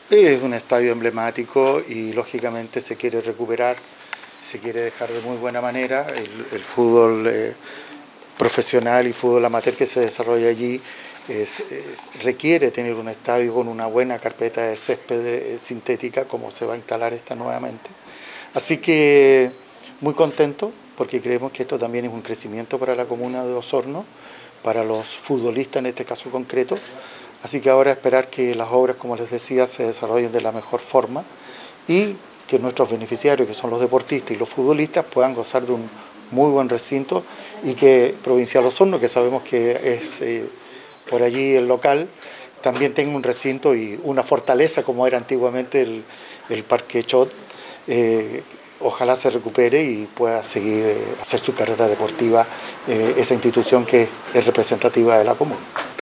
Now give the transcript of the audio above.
Es un estadio emblemático y lógicamente se quiere recuperar, se quiere dejar de muy buena manera el fútbol profesional y fútbol amateur que se desarrolla allí. Requiere tener un estadio con una buena carpeta de césped sintética, como se va a instalar esta nuevamente. Así que muy contento porque creemos que esto también es un crecimiento para la comuna de Osorno, para los futbolistas en este caso concreto. Así que ahora esperar que las obras, como les decía, se desarrollen de la mejor forma y que nuestros beneficiarios, que son los deportistas y los futbolistas, puedan gozar de un muy buen recinto y que Provincial Osorno, que sabemos que es por allí el local, también tenga un recinto y una fortaleza como era antiguamente el Parque Chot. Ojalá se recupere y pueda seguir hacer su carrera deportiva esa institución que es representativa de la comuna.